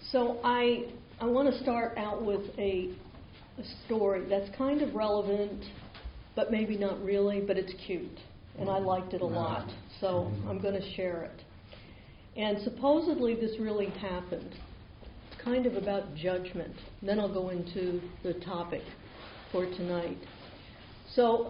So I want to start out with a story that's kind of relevant, but maybe not really, but it's cute. And I liked it a lot, so I'm going to share it. And supposedly this really happened. It's kind of about judgment. Then I'll go into the topic for tonight. So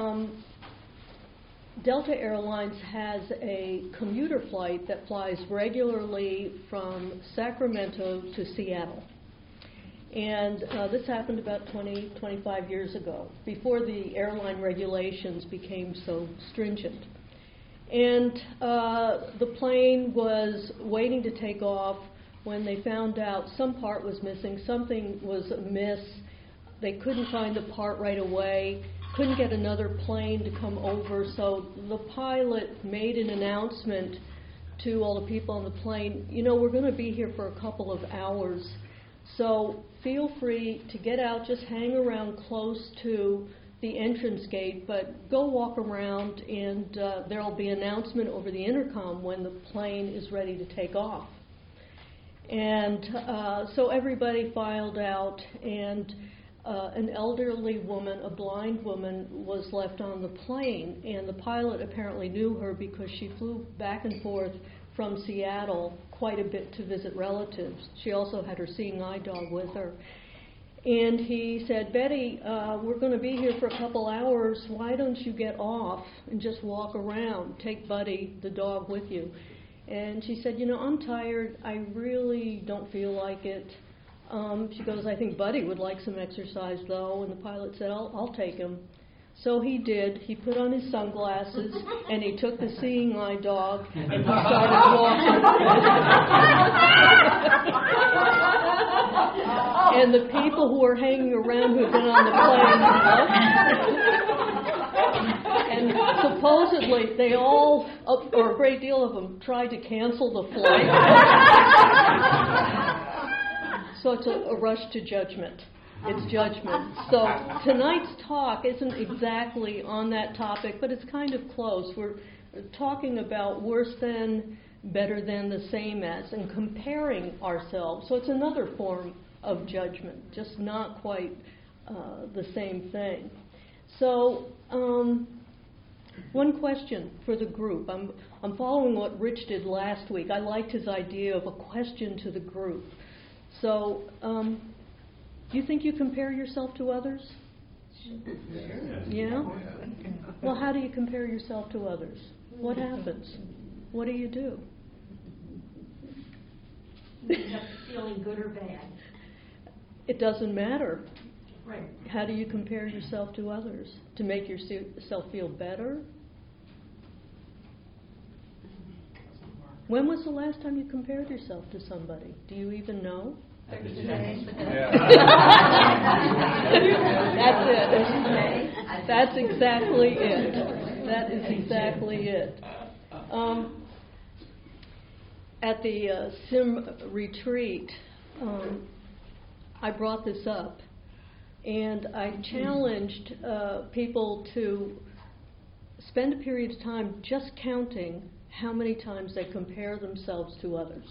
Delta Airlines has a commuter flight that flies regularly from Sacramento to Seattle. And this happened about 25 years ago, before the airline regulations became so stringent. And the plane was waiting to take off when they found out some part was missing, something was amiss. They couldn't find the part right away, couldn't get another plane to come over, so the pilot made an announcement to all the people on the plane, you know, we're going to be here for a couple of hours, so feel free to get out, just hang around close to the entrance gate, but go walk around and there'll be an announcement over the intercom when the plane is ready to take off. And so everybody filed out, and an elderly woman, a blind woman, was left on the plane, and the pilot apparently knew her because she flew back and forth from Seattle quite a bit to visit relatives. She also had her seeing eye dog with her. And he said, Betty, we're going to be here for a couple hours. Why don't you get off and just walk around? Take Buddy, the dog, with you. And she said, you know, I'm tired. I really don't feel like it. She goes, I think Buddy would like some exercise, though. And the pilot said, I'll take him. So he did. He put on his sunglasses, and he took the seeing eye dog, and he started walking. And the people who were hanging around who had been on the plane, and supposedly they all, or a great deal of them, tried to cancel the flight. So it's a rush to judgment. It's judgment. So tonight's talk isn't exactly on that topic, but it's kind of close. We're talking about worse than, better than, the same as, and comparing ourselves. So it's another form of judgment, just not quite the same thing. So one question for the group. I'm following what Rich did last week. I liked his idea of a question to the group. So do you think you compare yourself to others? Yeah? Well, how do you compare yourself to others? What happens? What do you do? You end up feeling good or bad. It doesn't matter. Right. How do you compare yourself to others? To make yourself feel better? When was the last time you compared yourself to somebody? Do you even know? 30 seconds ago. That's it. That's exactly it. That is exactly it. At the SIM retreat, I brought this up, and I challenged people to spend a period of time just counting how many times they compare themselves to others.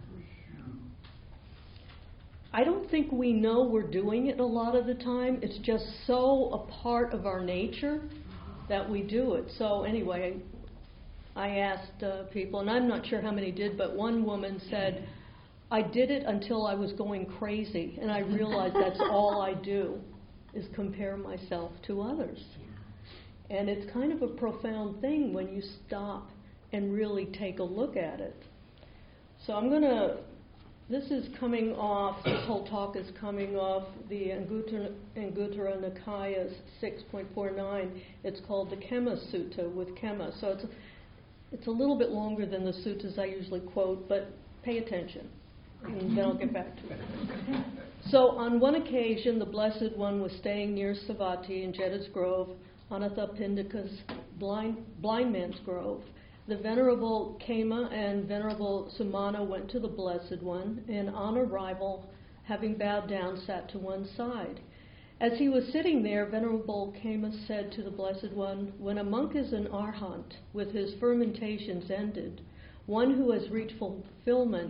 I don't think we know we're doing it a lot of the time. It's just so a part of our nature that we do it. So anyway, I asked people, and I'm not sure how many did, but one woman said, I did it until I was going crazy, and I realized that's all I do is compare myself to others. And it's kind of a profound thing when you stop and really take a look at it. So this is coming off, this whole talk is coming off the Anguttara Nikaya 6.49. It's called the Kema Sutta with Kema. So it's a little bit longer than the suttas I usually quote, but pay attention, and then I'll get back to it. So on one occasion, the Blessed One was staying near Savatthi in Jeta's Grove, Anathapindika's blind man's grove. The Venerable Kema and Venerable Sumana went to the Blessed One, and on arrival, having bowed down, sat to one side. As he was sitting there, Venerable Kema said to the Blessed One, when a monk is an arhat, with his fermentations ended, one who has reached fulfillment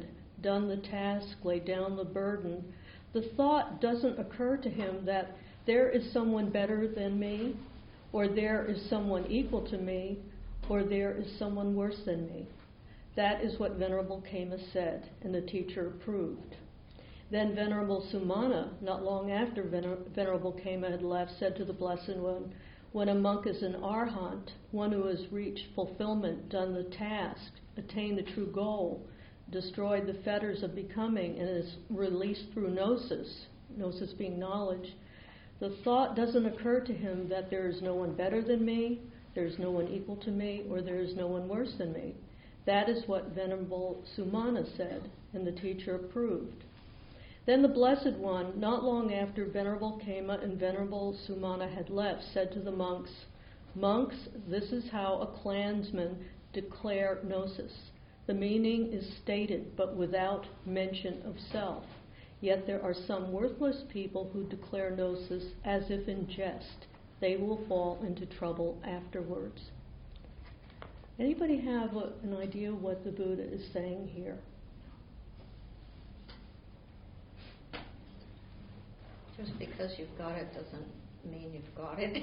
done the task, laid down the burden, the thought doesn't occur to him that there is someone better than me, or there is someone equal to me, or there is someone worse than me. That is what Venerable Kema said, and the teacher approved. Then Venerable Sumana, not long after Venerable Kema had left, said to the Blessed One, when a monk is an arhat, one who has reached fulfillment, done the task, attained the true goal, destroyed the fetters of becoming, and is released through gnosis, gnosis being knowledge, the thought doesn't occur to him that there is no one better than me, there is no one equal to me, or there is no one worse than me. That is what Venerable Sumana said, and the teacher approved. Then the Blessed One, not long after Venerable Kema and Venerable Sumana had left, said to the monks, "Monks, this is how a clansman declare gnosis. The meaning is stated, but without mention of self. Yet there are some worthless people who declare gnosis as if in jest. They will fall into trouble afterwards." Anybody have an idea what the Buddha is saying here? Just because you've got it doesn't mean you've got it.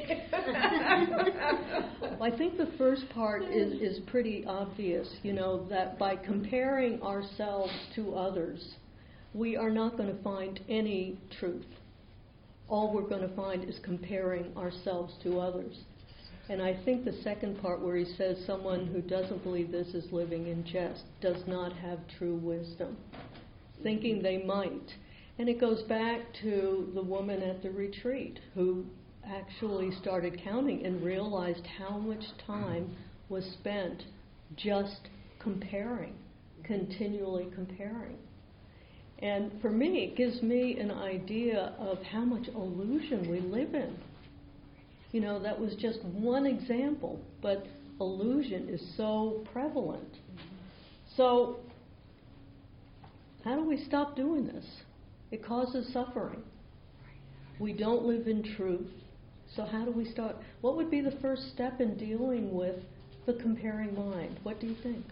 Well, I think the first part is pretty obvious, that by comparing ourselves to others, we are not going to find any truth. All we're going to find is comparing ourselves to others. And I think the second part where he says someone who doesn't believe this is living in jest does not have true wisdom, thinking they might. And it goes back to the woman at the retreat who actually started counting and realized how much time was spent just comparing, continually comparing. And for me, it gives me an idea of how much illusion we live in. That was just one example, but illusion is so prevalent. So, how do we stop doing this? It causes suffering. We don't live in truth. So how do we start? What would be the first step in dealing with the comparing mind? What do you think?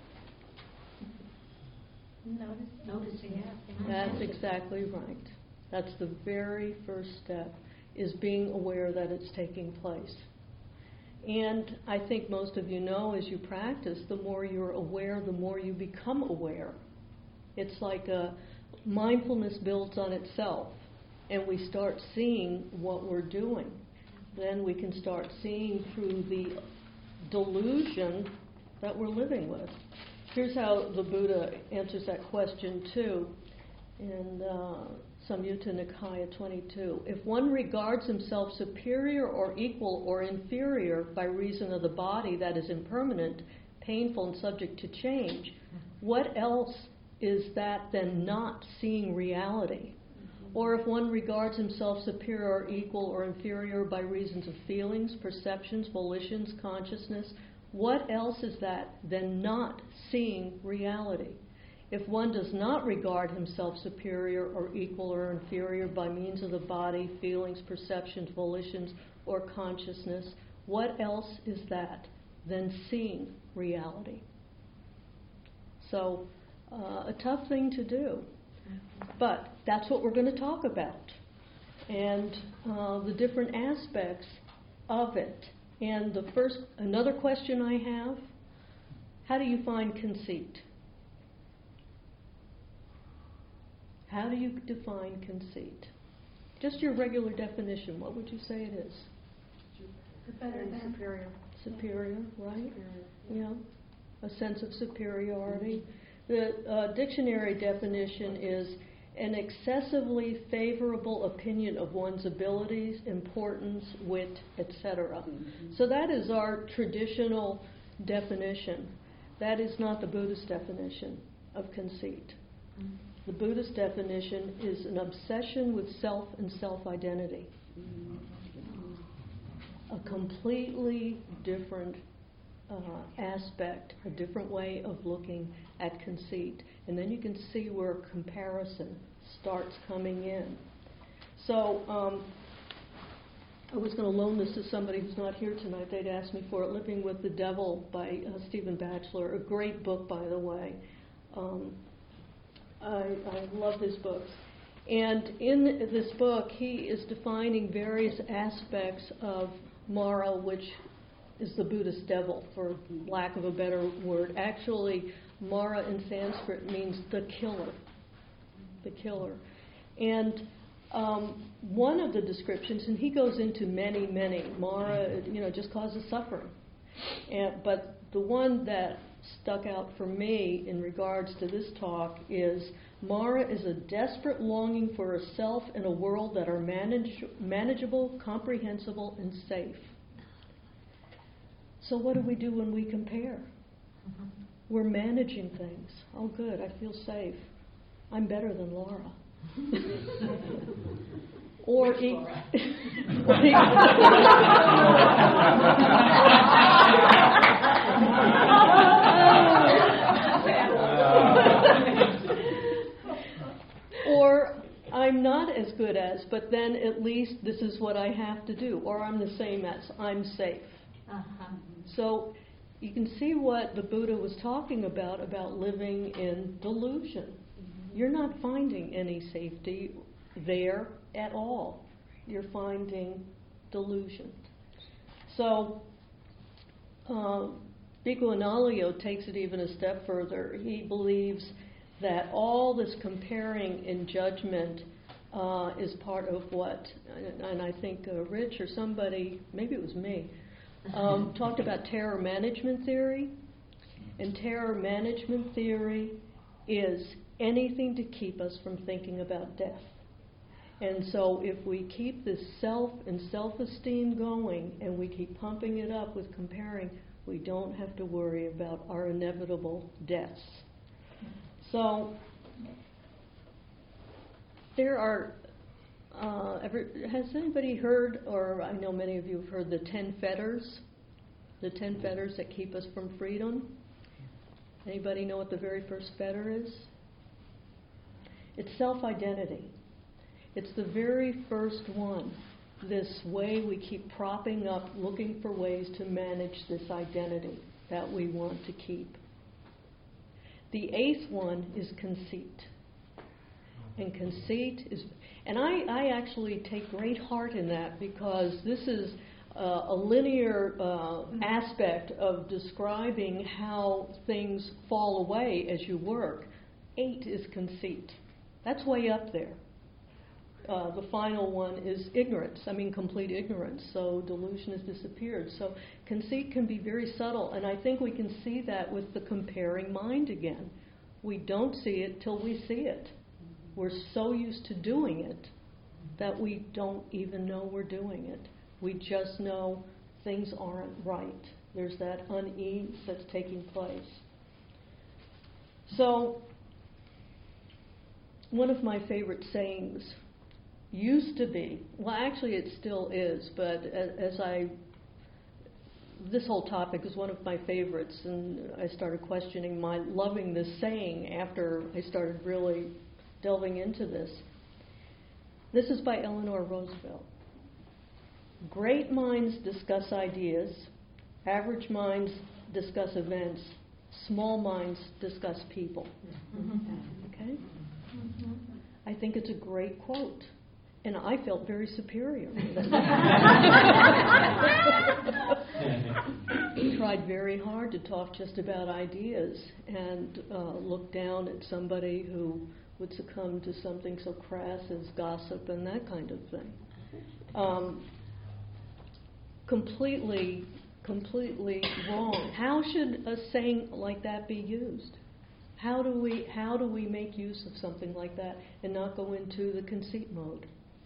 Noticing it. That's exactly right. That's the very first step, is being aware that it's taking place. And I think most of you know, as you practice, the more you're aware, the more you become aware. It's like mindfulness builds on itself, and we start seeing what we're doing. Then we can start seeing through the delusion that we're living with. Here's how the Buddha answers that question too in Samyutta Nikaya 22. If one regards himself superior or equal or inferior by reason of the body that is impermanent, painful, and subject to change, what else is that than not seeing reality? Or if one regards himself superior or equal or inferior by reasons of feelings, perceptions, volitions, consciousness, what else is that than not seeing reality? If one does not regard himself superior or equal or inferior by means of the body, feelings, perceptions, volitions, or consciousness, what else is that than seeing reality? So, a tough thing to do. But that's what we're going to talk about, and the different aspects of it. And another question I have, how do you find conceit? How do you define conceit? Just your regular definition, what would you say it is? Superior. Superior, right? Yeah, a sense of superiority. The dictionary definition is an excessively favorable opinion of one's abilities, importance, wit, etc. So that is our traditional definition. That is not the Buddhist definition of conceit. The Buddhist definition is an obsession with self and self-identity. A completely different aspect, a different way of looking at conceit. And then you can see where comparison starts coming in. So I was going to loan this to somebody who's not here tonight. They'd asked me for it, Living with the Devil by Stephen Batchelor, a great book, by the way. I love his books. And in this book, he is defining various aspects of Mara, which is the Buddhist devil, for lack of a better word. Actually, Mara in Sanskrit means the killer. The killer. And one of the descriptions, and he goes into many, Mara, just causes suffering. But the one that stuck out for me in regards to this talk is Mara is a desperate longing for a self and a world that are manageable, comprehensible, and safe. So what do we do when we compare? We're managing things. Oh, good, I feel safe. I'm better than Laura. Or or I'm not as good as, but then at least this is what I have to do. Or I'm the same as, I'm safe. So you can see what the Buddha was talking about living in delusion. You're not finding any safety there at all. You're finding delusion. So Bhikkhu Analayo takes it even a step further. He believes that all this comparing and judgment is part of what, and I think Rich or somebody, maybe it was me, talked about terror management theory. And terror management theory is anything to keep us from thinking about death. And so if we keep this self and self-esteem going and we keep pumping it up with comparing, we don't have to worry about our inevitable deaths. So there are, has anybody heard, or I know many of you have heard, the 10 fetters? The 10 fetters that keep us from freedom? Anybody know what the very first fetter is? It's self-identity. It's the very first one. This way we keep propping up, looking for ways to manage this identity that we want to keep. The 8th one is conceit. And conceit is, and I actually take great heart in that, because this is a linear aspect of describing how things fall away as you work. 8 is conceit. That's way up there. The final one is ignorance. Complete ignorance. So delusion has disappeared. So conceit can be very subtle, and I think we can see that with the comparing mind again. We don't see it till we see it. We're so used to doing it that we don't even know we're doing it. We just know things aren't right. There's that unease that's taking place. So one of my favorite sayings used to be, well, actually it still is, but this whole topic is one of my favorites, and I started questioning my loving this saying after I started really delving into this. This is by Eleanor Roosevelt. Great minds discuss ideas, average minds discuss events, small minds discuss people. Okay? I think it's a great quote. And I felt very superior. Tried very hard to talk just about ideas and look down at somebody who would succumb to something so crass as gossip and that kind of thing. Completely wrong. How should a saying like that be used? How do we make use of something like that and not go into the conceit mode?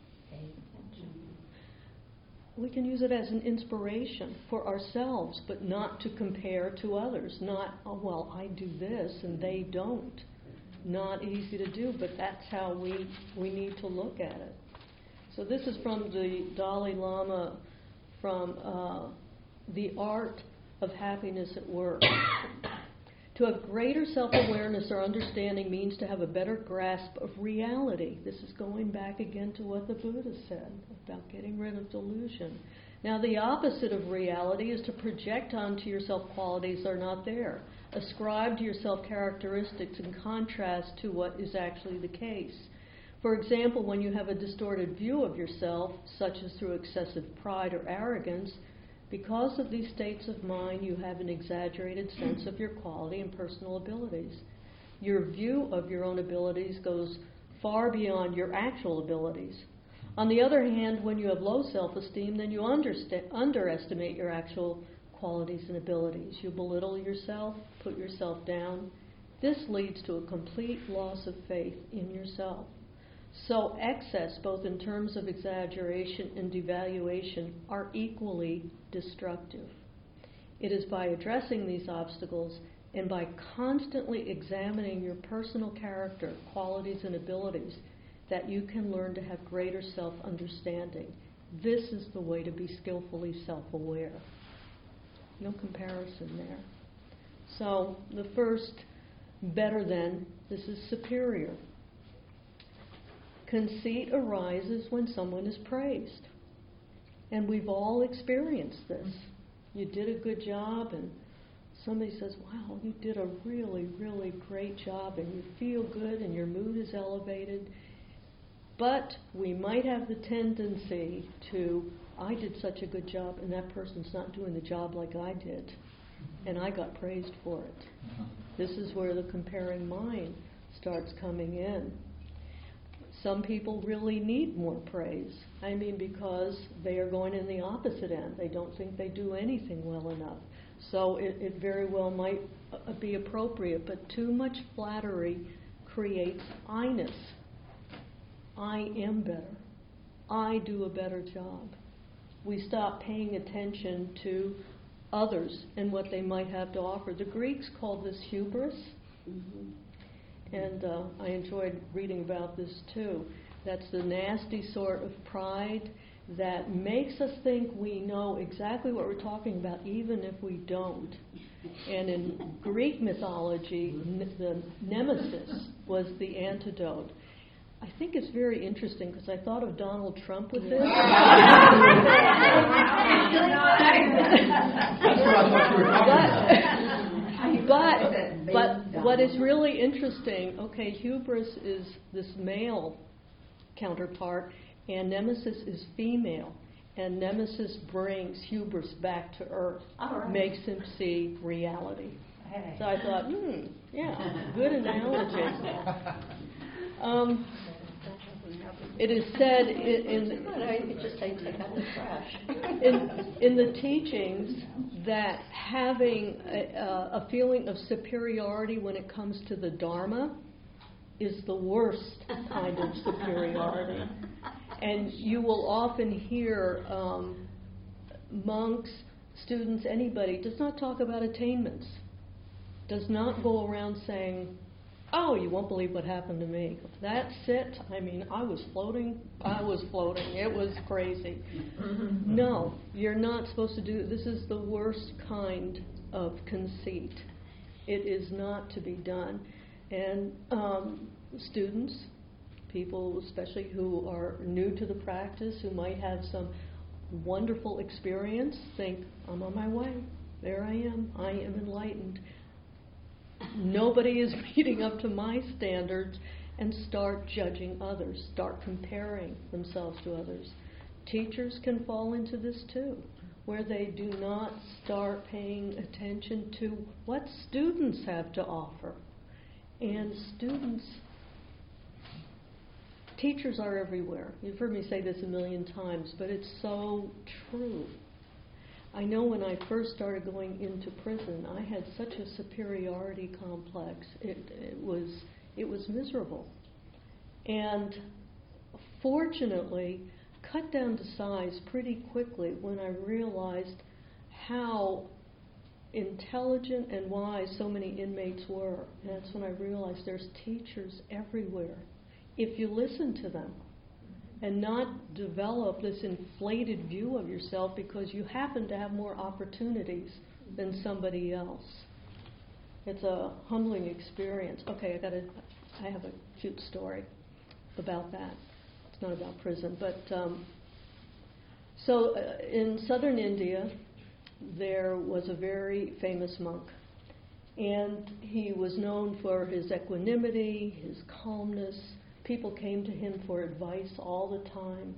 We can use it as an inspiration for ourselves, but not to compare to others. Not, oh, well, I do this and they don't. Not easy to do, but that's how we need to look at it. So this is from the Dalai Lama, from The Art of Happiness at Work. To have greater self-awareness or understanding means to have a better grasp of reality. This is going back again to what the Buddha said about getting rid of delusion. Now, the opposite of reality is to project onto yourself qualities that are not there. ascribe to yourself characteristics in contrast to what is actually the case. For example, when you have a distorted view of yourself, such as through excessive pride or arrogance, because of these states of mind, you have an exaggerated sense of your quality and personal abilities. Your view of your own abilities goes far beyond your actual abilities. On the other hand, when you have low self-esteem, then you underestimate your actual qualities and abilities. You belittle yourself, put yourself down. This leads to a complete loss of faith in yourself. So excess, both in terms of exaggeration and devaluation, are equally destructive. It is by addressing these obstacles and by constantly examining your personal character, qualities, and abilities that you can learn to have greater self-understanding. This is the way to be skillfully self-aware. No comparison there. So the first, better than, this is superior. Conceit arises when someone is praised. And we've all experienced this. You did a good job and somebody says, wow, you did a really, really great job, and you feel good and your mood is elevated. But we might have the tendency to, I did such a good job and that person's not doing the job like I did, and I got praised for it. This is where the comparing mind starts coming in. Some people really need more praise. I mean, because they are going in the opposite end. They don't think they do anything well enough. So it very well might be appropriate, but too much flattery creates I-ness. I am better. I do a better job. We stop paying attention to others and what they might have to offer. The Greeks called this hubris. And I enjoyed reading about this too. That's the nasty sort of pride that makes us think we know exactly what we're talking about, even if we don't. And in Greek mythology, the nemesis was the antidote. I think it's very interesting because I thought of Donald Trump with this. But what is really interesting, okay, hubris is this male counterpart, and nemesis is female. And nemesis brings hubris back to earth, makes him see reality. So I thought, yeah, good analogy. It is said in the teachings that having a feeling of superiority when it comes to the Dharma is the worst kind of superiority. And you will often hear monks, students, anybody does not talk about attainments, does not go around saying, oh, you won't believe what happened to me. That's it. I mean, I was floating. It was crazy. No, you're not supposed to do it. This is the worst kind of conceit. It is not to be done. And students, people especially who are new to the practice, who might have some wonderful experience, think, I'm on my way. There I am enlightened. Nobody is meeting up to my standards, and start judging others, start comparing themselves to others. Teachers can fall into this too, where they do not start paying attention to what students have to offer. And teachers are everywhere. You've heard me say this a million times, but it's so true. I know when I first started going into prison, I had such a superiority complex. It was miserable. And fortunately, cut down to size pretty quickly when I realized how intelligent and wise so many inmates were. And that's when I realized there's teachers everywhere. If you listen to them, and not develop this inflated view of yourself because you happen to have more opportunities than somebody else. It's a humbling experience. Okay, I have a cute story about that. It's not about prison, but in southern India, there was a very famous monk, And he was known for his equanimity, his calmness. People came to him for advice all the time.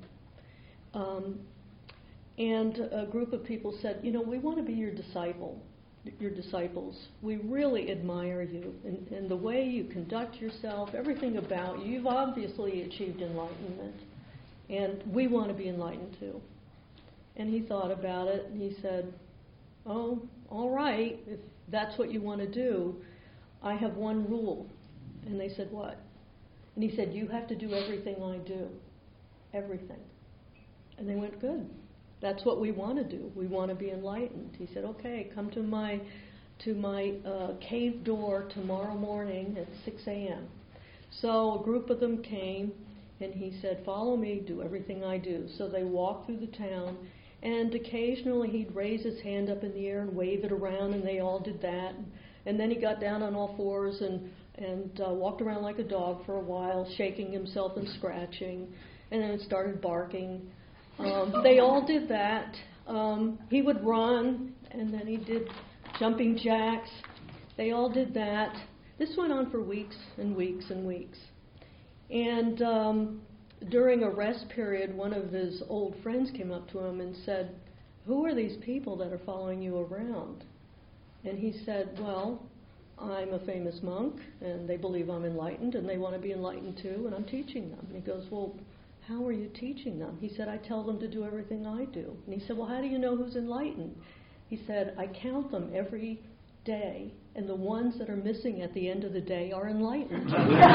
And a group of people said, you know, we want to be your disciples. We really admire you and the way you conduct yourself, everything about you. You've obviously achieved enlightenment, and we want to be enlightened too. And he thought about it, and he said, oh, all right, if that's what you want to do, I have one rule. And they said, what? And he said, you have to do everything I do. Everything. And they went, good. That's what we want to do. We want to be enlightened. He said, okay, come to my cave door tomorrow morning at 6 a.m. So a group of them came, and he said, follow me, do everything I do. So they walked through the town, and occasionally he'd raise his hand up in the air and wave it around, and they all did that. And then he got down on all fours and walked around like a dog for a while, shaking himself and scratching, and then it started barking. They all did that. He would run, and then he did jumping jacks. They all did that. This went on for weeks and weeks and weeks. And during a rest period, one of his old friends came up to him and said, who are these people that are following you around? And he said, well, I'm a famous monk, and they believe I'm enlightened, and they want to be enlightened too, and I'm teaching them. And he goes, well, how are you teaching them? He said, I tell them to do everything I do. And he said, well, how do you know who's enlightened? He said, I count them every day, and the ones that are missing at the end of the day are enlightened.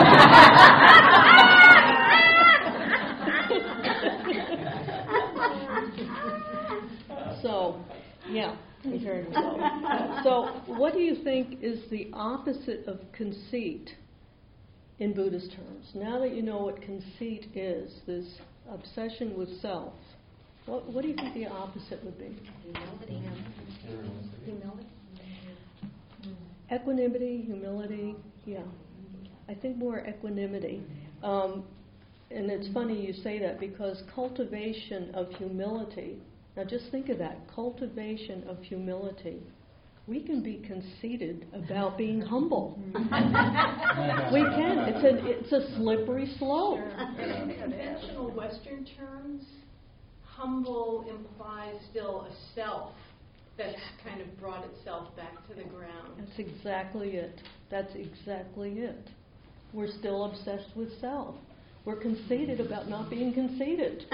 So, yeah, here we go. So, what do you think is the opposite of conceit in Buddhist terms? Now that you know what conceit is, this obsession with self, what do you think the opposite would be? Humility. Equanimity, humility, yeah. I think more equanimity. And it's funny you say that, because cultivation of humility, now just think of that, cultivation of humility. We can be conceited about being humble. We can. It's a slippery slope. In conventional Western terms, humble implies still a self that's kind of brought itself back to the ground. That's exactly it. That's exactly it. We're still obsessed with self. We're conceited about not being conceited.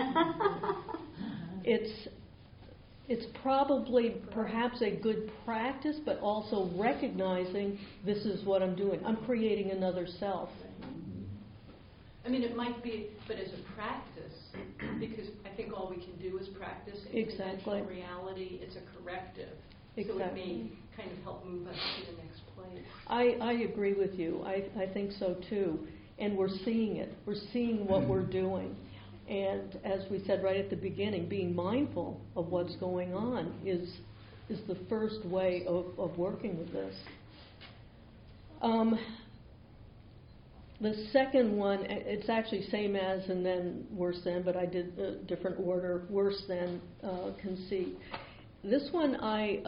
It's probably perhaps a good practice, but also recognizing this is what I'm doing. I'm creating another self. I mean, it might be, but as a practice, because I think all we can do is practice. In Exactly. conventional reality, it's a corrective. Exactly. So it may kind of help move us to the next place. I agree with you. I think so too. And we're seeing it. We're seeing what we're doing. And as we said right at the beginning, being mindful of what's going on is the first way of working with this. The second one, it's actually same as and then worse than, but I did a different order, worse than conceit. This one I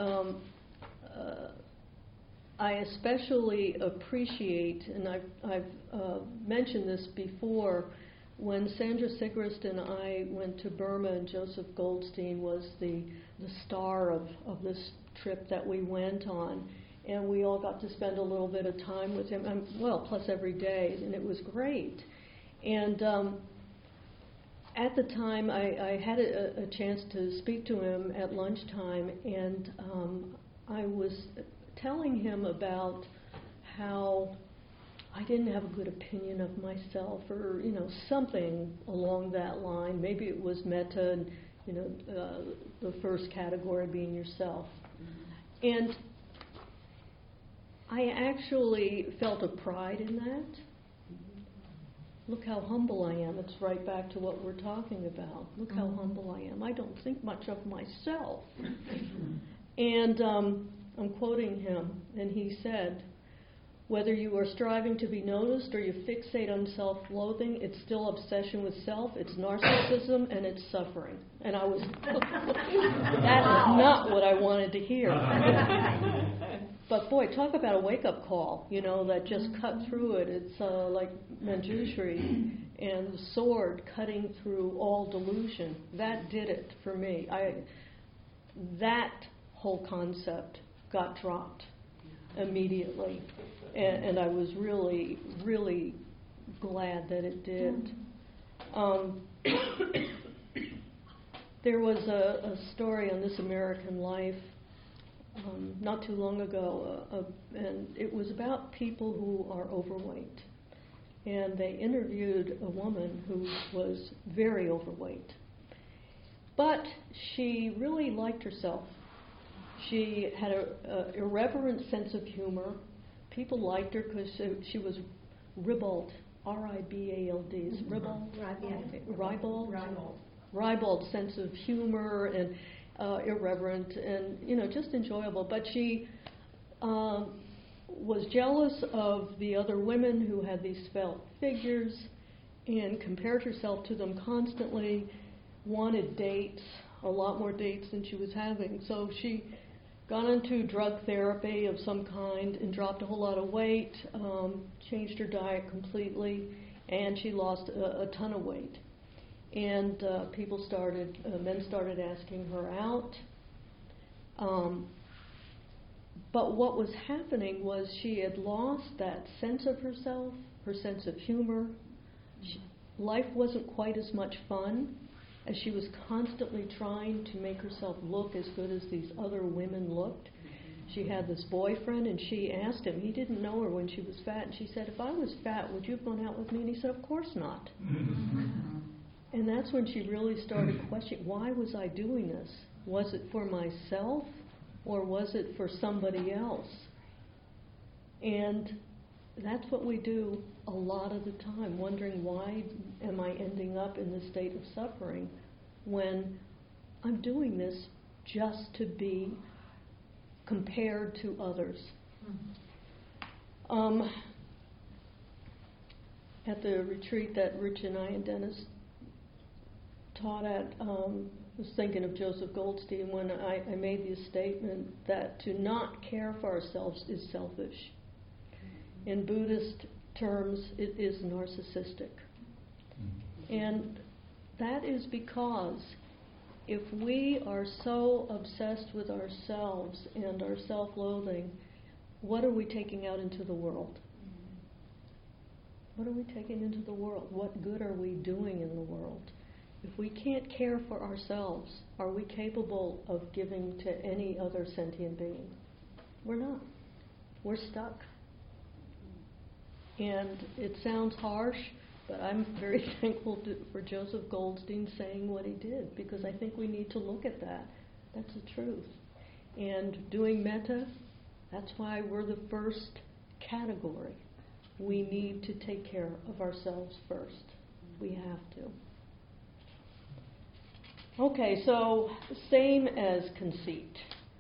especially appreciate, and I've mentioned this before. When Sandra Sigrist and I went to Burma, and Joseph Goldstein was the star of this trip that we went on, and we all got to spend a little bit of time with him, plus every day, and it was great. And at the time, I had a chance to speak to him at lunchtime, and I was telling him about how I didn't have a good opinion of myself, or something along that line. Maybe it was metta, and the first category being yourself. And I actually felt a pride in that. Look how humble I am. It's right back to what we're talking about. Look how humble I am. I don't think much of myself. And I'm quoting him, and he said, whether you are striving to be noticed or you fixate on self-loathing, it's still obsession with self, it's narcissism, and it's suffering. And I was, that is not what I wanted to hear. But boy, talk about a wake-up call, that just cut through it. It's like Manjushri and the sword cutting through all delusion. That did it for me. That whole concept got dropped immediately. And I was really, really glad that it did. There was a story on This American Life not too long ago, and it was about people who are overweight. And they interviewed a woman who was very overweight. But she really liked herself. She had an irreverent sense of humor. People liked her because she was ribald, R-I-B-A-L-D. Is ribald? Ribald. Ribald sense of humor and irreverent and just enjoyable. But she was jealous of the other women who had these svelte figures and compared herself to them constantly. Wanted dates, a lot more dates than she was having. So she got into drug therapy of some kind and dropped a whole lot of weight, changed her diet completely, and she lost a ton of weight. And men started asking her out. But what was happening was she had lost that sense of herself, her sense of humor. Life wasn't quite as much fun as she was constantly trying to make herself look as good as these other women looked. She had this boyfriend, and she asked him. He didn't know her when she was fat, and she said, "If I was fat, would you have gone out with me?" And he said, "Of course not." And that's when she really started questioning, why was I doing this? Was it for myself, or was it for somebody else? And that's what we do a lot of the time, wondering why am I ending up in this state of suffering when I'm doing this just to be compared to others. At the retreat that Rich and I and Dennis taught at, I was thinking of Joseph Goldstein when I made the statement that to not care for ourselves is selfish. In Buddhist terms, it is narcissistic. And that is because if we are so obsessed with ourselves and our self-loathing, what are we taking out into the world? What are we taking into the world? What good are we doing in the world? If we can't care for ourselves, are we capable of giving to any other sentient being? We're not. We're stuck. And it sounds harsh, but I'm very thankful for Joseph Goldstein saying what he did, because I think we need to look at that. That's the truth. And doing metta, that's why we're the first category. We need to take care of ourselves first. We have to. Okay, so same as conceit.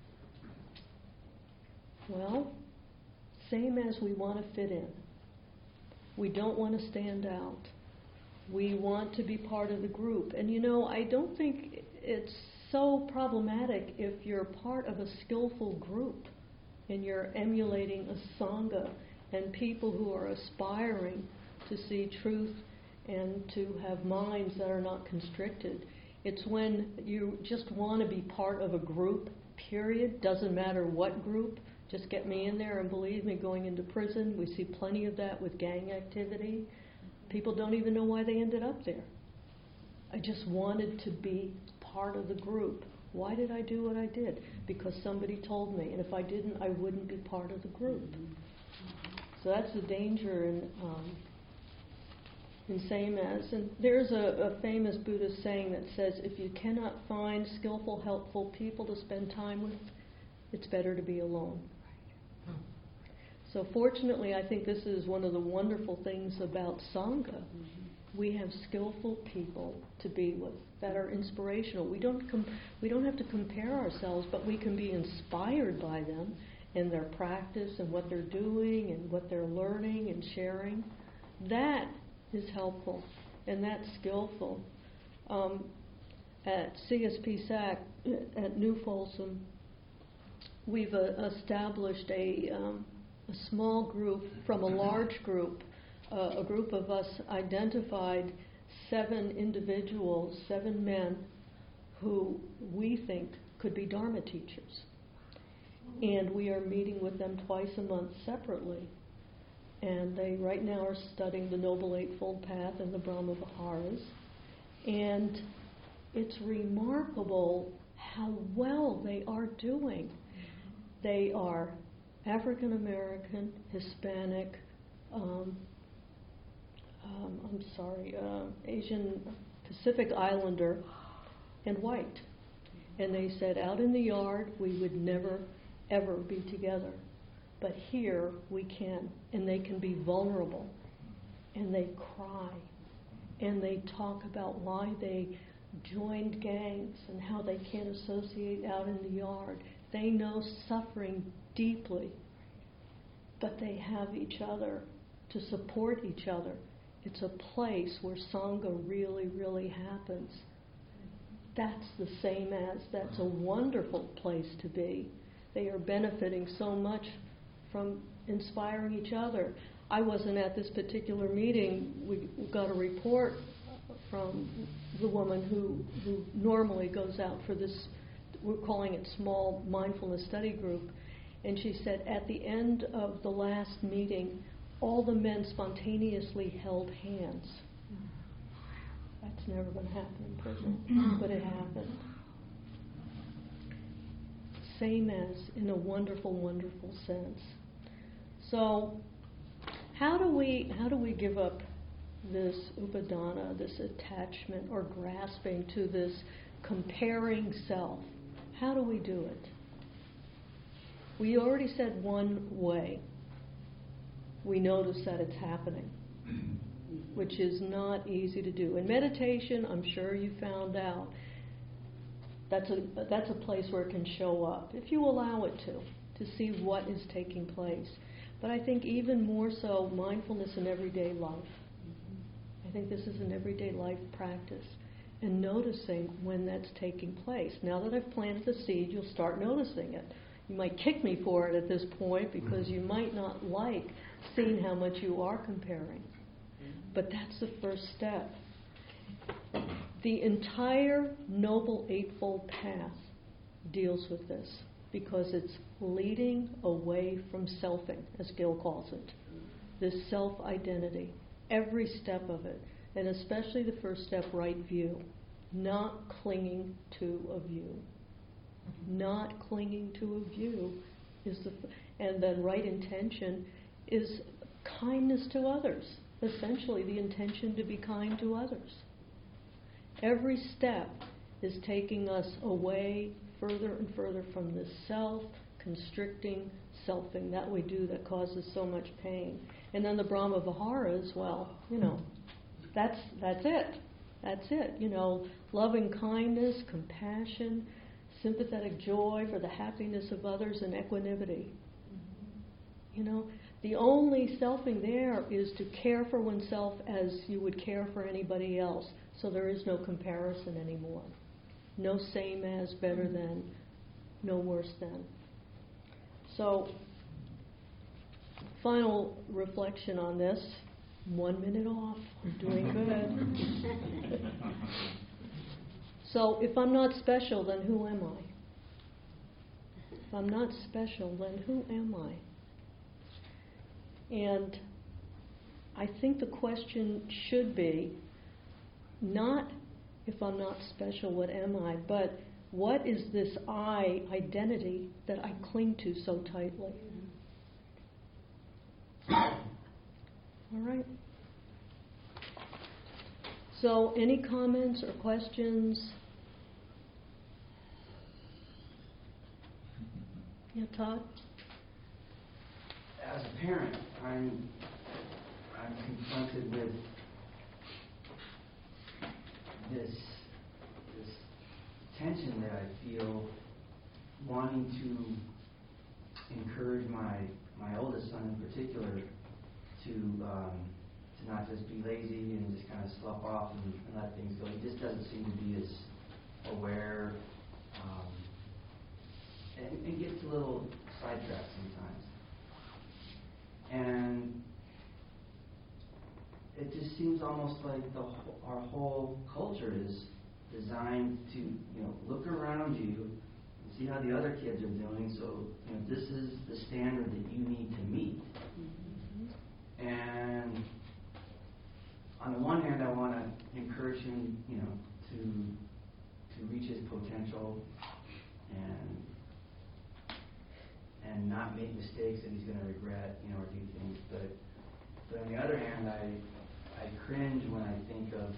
Well, same as we want to fit in. We don't want to stand out. We want to be part of the group. And I don't think it's so problematic if you're part of a skillful group and you're emulating a sangha and people who are aspiring to see truth and to have minds that are not constricted. It's when you just want to be part of a group, period. Doesn't matter what group. Just get me in there, and believe me, going into prison, we see plenty of that with gang activity. People don't even know why they ended up there. I just wanted to be part of the group. Why did I do what I did? Because somebody told me, and if I didn't, I wouldn't be part of the group. So that's the danger in same as. And there's a famous Buddhist saying that says, if you cannot find skillful, helpful people to spend time with, it's better to be alone. So fortunately, I think this is one of the wonderful things about Sangha. We have skillful people to be with that are inspirational. We don't have to compare ourselves, but we can be inspired by them in their practice and what they're doing and what they're learning and sharing. That is helpful, and that's skillful. At CSP SAC, at New Folsom, we've established a small group from a large group. A group of us identified 7 individuals, 7 men, who we think could be Dharma teachers. And we are meeting with them twice a month separately. And they right now are studying the Noble Eightfold Path and the Brahma Viharas. And it's remarkable how well they are doing. They are African American, Hispanic, Asian Pacific Islander, and white. And they said, out in the yard, we would never, ever be together. But here, we can. And they can be vulnerable. And they cry. And they talk about why they joined gangs and how they can't associate out in the yard. They know suffering deeply. But they have each other to support each other. It's a place where Sangha really, really happens. That's the same as, that's a wonderful place to be. They are benefiting so much from inspiring each other. I wasn't at this particular meeting. We got a report from the woman who normally goes out for this, we're calling it small mindfulness study group, and she said at the end of the last meeting, all the men spontaneously held hands. That's never going to happen in prison, but it happened. Same as in a wonderful, wonderful sense. So, how do we give up this upadana, this attachment or grasping to this comparing self? How do we do it? We already said one way. We notice that it's happening, which is not easy to do. In meditation, I'm sure you found out, that's a place where it can show up, if you allow it to see what is taking place. But I think even more so, mindfulness in everyday life. I think this is an everyday life practice. And noticing when that's taking place. Now that I've planted the seed, you'll start noticing it. You might kick me for it at this point because you might not like seeing how much you are comparing. But that's the first step. The entire Noble Eightfold Path deals with this because it's leading away from selfing, as Gil calls it. This self-identity, every step of it, and especially the first step, right view, not clinging to a view. Not clinging to a view is and then right intention is kindness to others. Essentially, the intention to be kind to others. Every step is taking us away further and further from this self-constricting selfing that we do that causes so much pain. And then the Brahma Viharas, well, that's it. That's it. Loving kindness, compassion, sympathetic joy for the happiness of others, and equanimity. The only selfing there is to care for oneself as you would care for anybody else. So there is no comparison anymore. No same as, better than, no worse than. So, final reflection on this. 1 minute off. I'm doing good. So, if I'm not special, then who am I? If I'm not special, then who am I? And I think the question should be not if I'm not special, what am I, but what is this I identity that I cling to so tightly? All right. So, any comments or questions? Yeah, Todd? As a parent, I'm confronted with this tension that I feel, wanting to encourage my oldest son in particular to not just be lazy and just kind of slough off and let things go. He just doesn't seem to be as aware. and gets a little sidetracked sometimes. And it just seems almost like our whole culture is designed to, look around you and see how the other kids are doing. So, this is the standard that you need to meet. Mm-hmm. And on the one hand, I want to encourage him, to reach his potential and not make mistakes that he's going to regret, or do things. But on the other hand, I cringe when I think of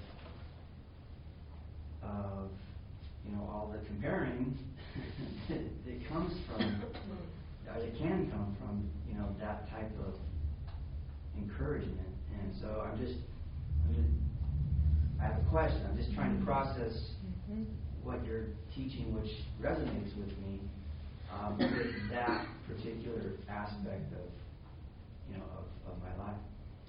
all the comparing that comes from, or that can come from, that type of encouragement. And so I have a question. I'm just trying to process what you're teaching, which resonates with me, with that particular aspect of my life.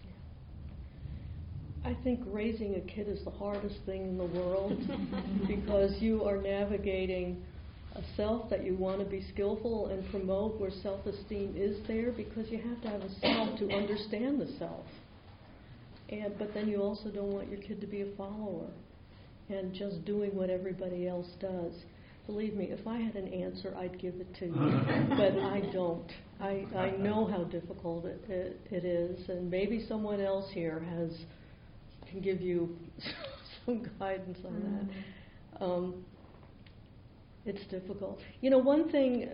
I think raising a kid is the hardest thing in the world because you are navigating a self that you want to be skillful and promote where self-esteem is there, because you have to have a self to understand the self. But then you also don't want your kid to be a follower and just doing what everybody else does. Believe me, if I had an answer, I'd give it to you, but I don't. I know how difficult it is, and maybe someone else here can give you some guidance on that. It's difficult. One thing,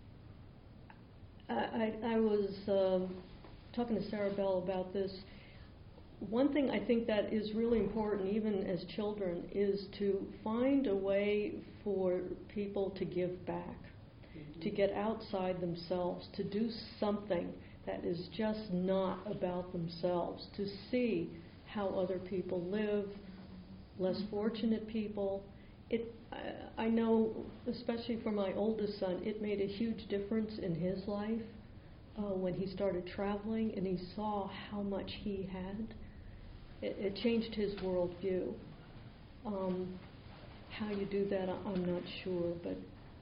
I was talking to Sarah Bell about this. One thing I think that is really important, even as children, is to find a way for people to give back, to get outside themselves, to do something that is just not about themselves, to see how other people live, less fortunate people. I know, especially for my oldest son, it made a huge difference in his life when he started traveling and he saw how much he had. It changed his worldview. How you do that, I'm not sure, but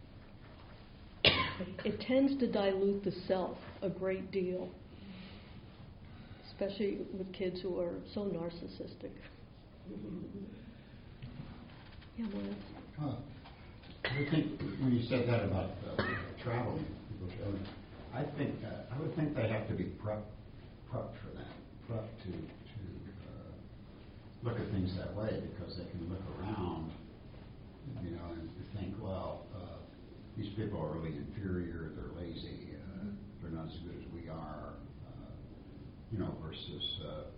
it tends to dilute the self a great deal, especially with kids who are so narcissistic. Yeah, Miles? I think when you said that about traveling, I would think they have to be prepped for that, prepped to look at things that way, because they can look around, and think, well, these people are really inferior, they're lazy, they're not as good as we are, versus,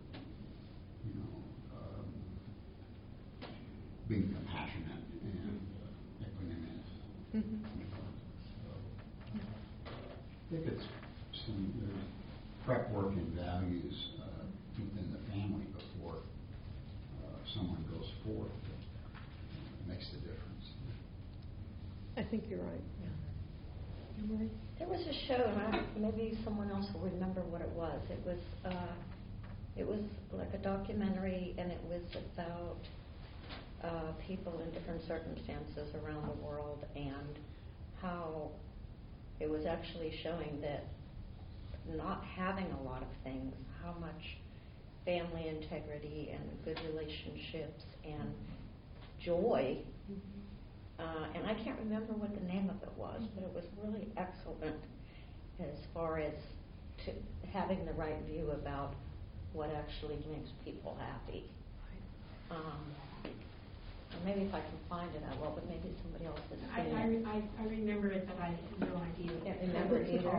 being compassionate and equanimous. So, I think it's there's prep work and values within the family before someone goes forth that makes the difference. I think you're right. Yeah. Marie? There was a show, and maybe someone else will remember what it was. It was like a documentary, and it was about people in different circumstances around the world, and how it was actually showing that not having a lot of things, how much family integrity and good relationships and joy, and I can't remember what the name of it was, but it was really excellent as far as having the right view about what actually makes people happy. Maybe if I can find it, I will, but maybe somebody else has seen it. I remember it, but I have no idea. Can't remember it either.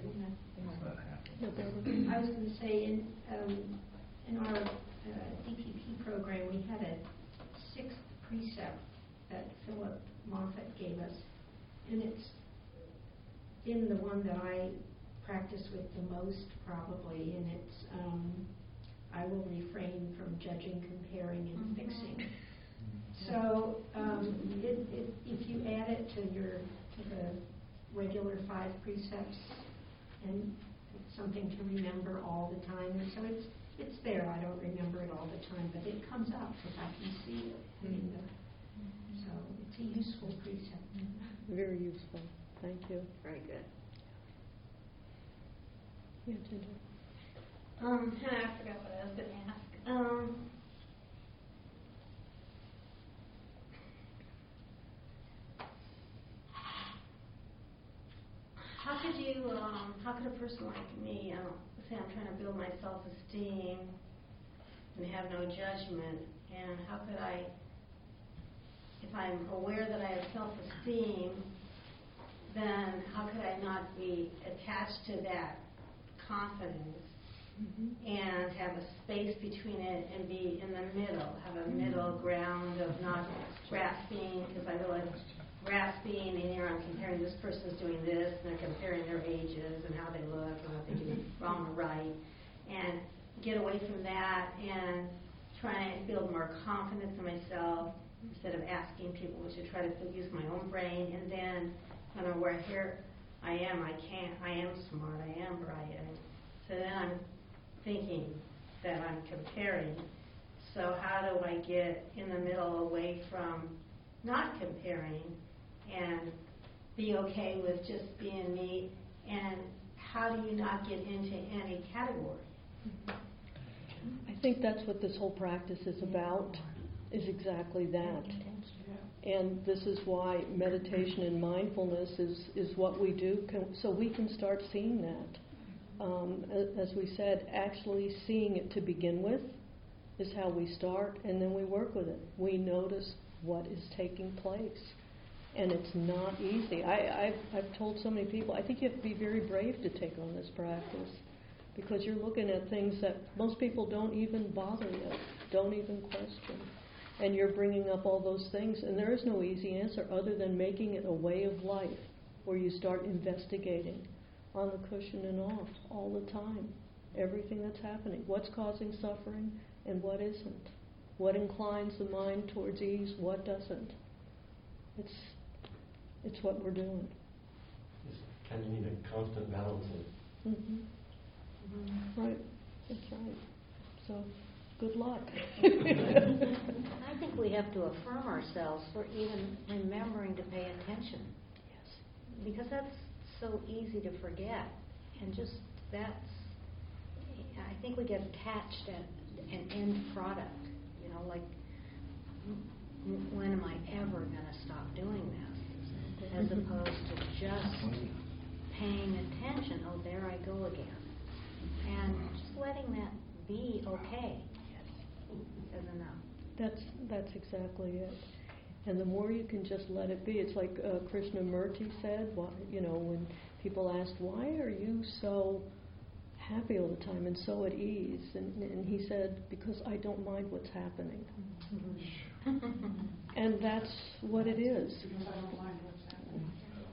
I was going to say, in our DPP program, we had a sixth precept that Philip Moffat gave us, and it's in the one that I practice with the most, probably, and it's I will refrain from judging, comparing, and fixing. So if you add it to the regular 5 precepts, and it's something to remember all the time, and so it's there. I don't remember it all the time, but it comes up because I can see it. So it's a useful precept. Very useful. Thank you. Very good. Yeah, Ginger. I forgot what I was going to ask. How could a person like me, say I'm trying to build my self-esteem and have no judgment, and how could I, if I'm aware that I have self-esteem, then how could I not be attached to that confidence and have a space between it and be in the middle, have a middle ground of not grasping, because I realize grasping, and here I'm comparing this person's doing this, and they're comparing their ages and how they look and what they do wrong or right, and get away from that and try and build more confidence in myself instead of asking people, which I try to use my own brain, and then when I'm aware, here I am smart, I am bright, so then I'm thinking that I'm comparing. So how do I get in the middle away from not comparing and be okay with just being me? And how do you not get into any category? I think that's what this whole practice is about, is exactly that. And this is why meditation and mindfulness is what we do, so we can start seeing that. As we said, actually seeing it to begin with is how we start, and then we work with it. We notice what is taking place, and it's not easy. I've told so many people, I think you have to be very brave to take on this practice, because you're looking at things that most people don't even bother with, don't even question. And you're bringing up all those things, and there is no easy answer other than making it a way of life where you start investigating on the cushion and off all the time, everything that's happening, what's causing suffering and what isn't, what inclines the mind towards ease, what doesn't. It's what we're doing. Just kind of need a constant balancing. Right, that's right. So, good luck. I think we have to affirm ourselves for even remembering to pay attention. Yes. Because that's so easy to forget. And just I think we get attached at an end product. You know, like, when am I ever going to stop doing this? As opposed to just paying attention. Oh, there I go again. And just letting that be okay is enough. That's exactly it. And the more you can just let it be, it's like Krishnamurti said, when people asked, why are you so happy all the time and so at ease? And he said, because I don't mind what's happening. And that's what it is. Because I don't mind what's happening.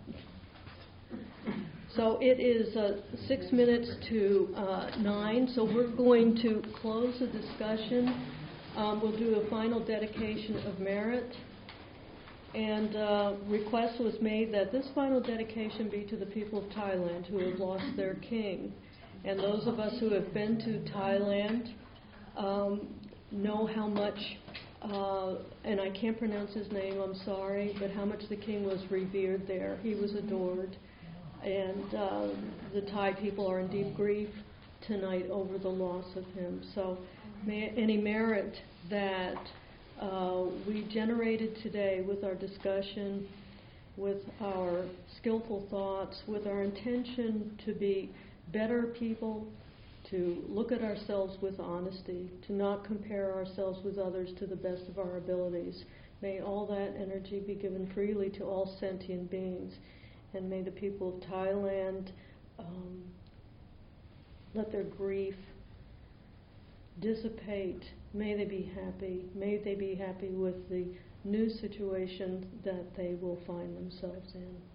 So it is 6 minutes to 9, so we're going to close the discussion. We'll do a final dedication of merit. And request was made that this final dedication be to the people of Thailand who have lost their king. And those of us who have been to Thailand know how much, and I can't pronounce his name, I'm sorry, but how much the king was revered there. He was adored. And the Thai people are in deep grief tonight over the loss of him. So any merit that we generated today with our discussion, with our skillful thoughts, with our intention to be better people, to look at ourselves with honesty, to not compare ourselves with others to the best of our abilities. May all that energy be given freely to all sentient beings. And may the people of Thailand let their grief dissipate. May they be happy. May they be happy with the new situation that they will find themselves in.